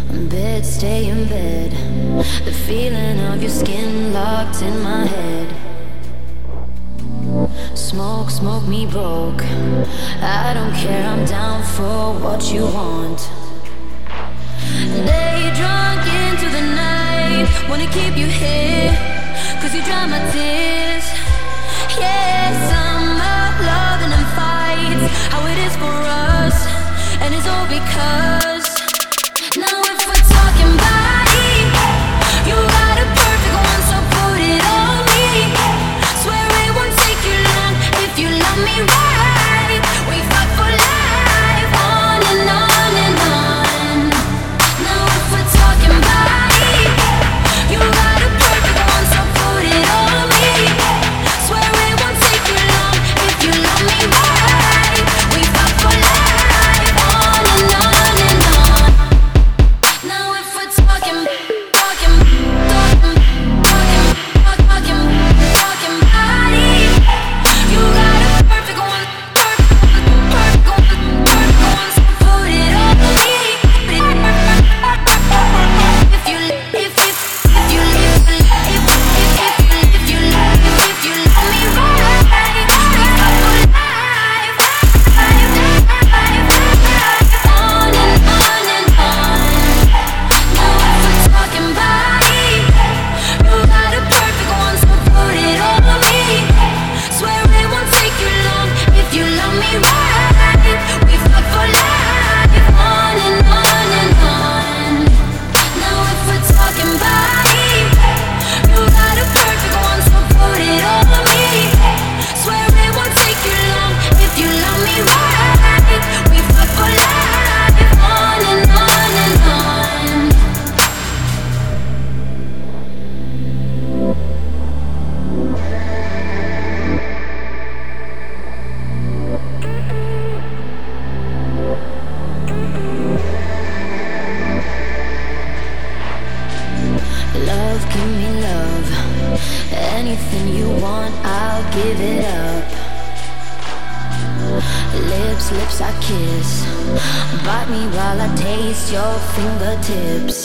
bed, stay in bed. The feeling of your skin locked in my head. Smoke, smoke me broke. I don't care, I'm down for what you want. Day drunk into the night. Wanna keep you here, cause you dry my tears. Yeah, summer, loving and fights. How it is for us, and it's all because now if we're talking body, you got a perfect one, so put it on me. Swear it won't take you long if you love me right. We fight for life, on and on and on. Now if we're talking body, you got a perfect one, so put it on me. Swear it won't take you long if you love me right. We fight for life, on and on and on. Now if we're talking body, you got a perfect one, perfect one, so put it on me. If you love me right, we fight for life, on and on. Now if we're talking body, you got a perfect one, so put it on me. Swear it won't take you long if you love me right. We fight for life, on and on and on. Now if we're talking body, you got a perfect one, so put it on me. Swear it won't take you long if you love me right. We fight for life, on and on and on. Love, give me love. Anything you want, I'll give it up. Lips, lips I kiss. Bite me while I taste your fingertips.